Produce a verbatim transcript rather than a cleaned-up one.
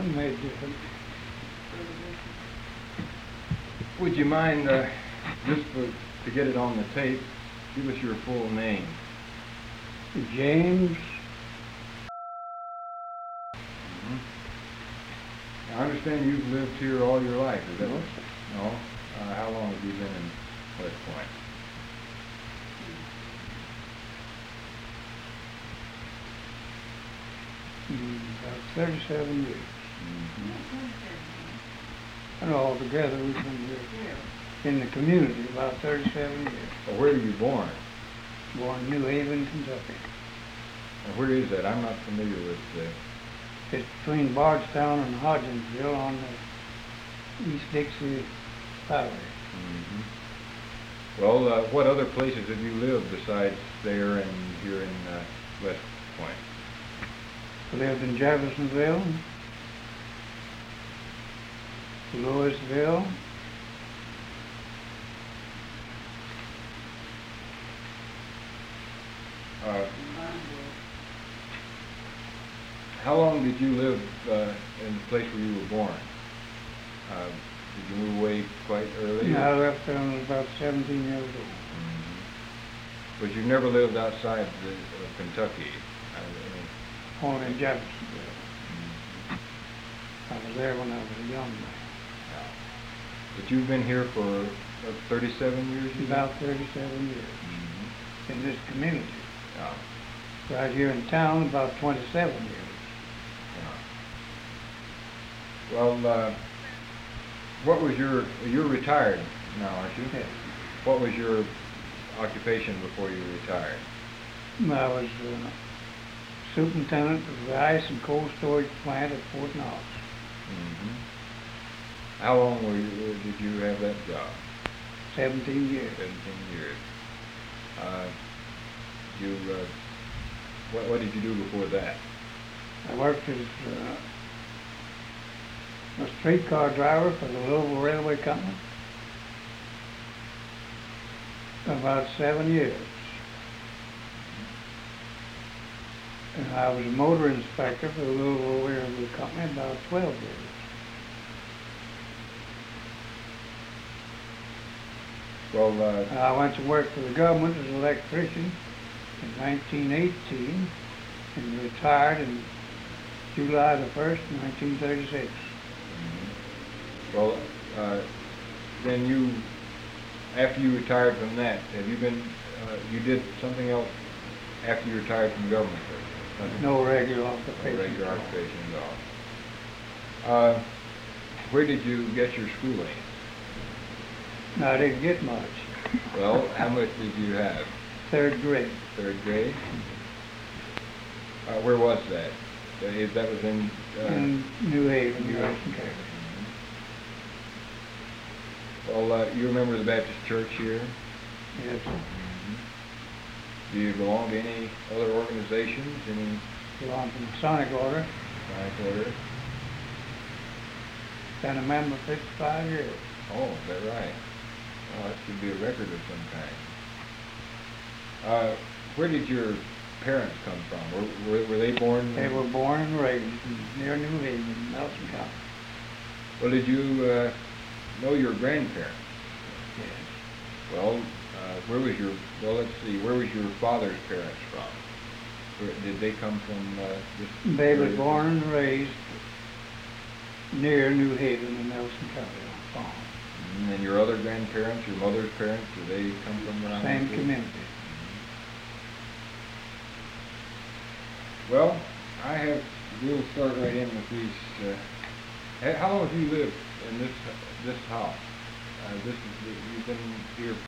wasn't made different. Would you mind, uh, just for, to get it on the tape, give us your full name? James. Mm-hmm. I understand you've lived here all your life, is that No. right? No? Uh, how long have you been in West Point? Mm, about thirty-seven years. Mm-hmm. And altogether we've been here in the community about thirty-seven years. Well, where were you born? Born in New Haven, Kentucky. And where is that? I'm not familiar with the... It's between Bardstown and Hodgensville on the East Dixie Highway. Mm-hmm. Well, uh, what other places have you lived besides there and here in uh, West Point? I lived in Jeffersonville, Louisville, Uh, how long did you live uh, in the place where you were born? Uh, did you move away quite early? and I left there when I was about seventeen years old. Mm-hmm. But you never lived outside the, uh, Kentucky? I mean, Only in Jeffersonville. mm-hmm. I was there when I was a young man. Yeah. But you've been here for uh, thirty-seven years? You About thirty-seven years Mm-hmm. in this community. Yeah. Right here in town, about twenty-seven years. Yeah. Well, uh, what was your, you're retired now, aren't you? Yes. What was your occupation before you retired? I was uh, superintendent of the ice and cold storage plant at Fort Knox. Mm-hmm. How long were you, did you have that job? seventeen years. Seventeen years. Uh, you, uh, what, what did you do before that? I worked as uh, a streetcar driver for the Louisville Railway Company for about seven years. And I was a motor inspector for the Louisville Railway Company about twelve years. Well, uh, I went to work for the government as an electrician in nineteen eighteen and retired in July the first, nineteen thirty-six. well, uh, then you, after you retired from that, have you been, uh, you did something else after you retired from government? Nothing? No regular No occupation. regular occupation at all. Uh, where did you get your schooling? No, I didn't get much. Well, how much did you have? Third grade. Third grade? Uh, where was that? That is- that was in... Uh, In New Haven, New Harrison Haven. County. Well, uh, you remember the Baptist church here? Yes, Mm-hmm. Do you belong to any other organizations, any belonged to the Masonic Order. Masonic order? Been a member fifty-five years. Oh, is that right? Oh, that should be a record of some kind. Uh, where did your parents come from? Were, were, were they born? They were born and raised near New Haven, Nelson County. Well, did you uh, know your grandparents? Yes. Well, uh, where was your, well, let's see, where was your father's parents from? Where, did they come from uh, this? They were area? born and raised near New Haven in Nelson County on a farm. Mm, and your other grandparents, your mother's parents, did they come from around? Same this area? community. Well, I have, we'll start right in with these. Uh, h- how long have you lived in this this house? Uh, this is, you've been here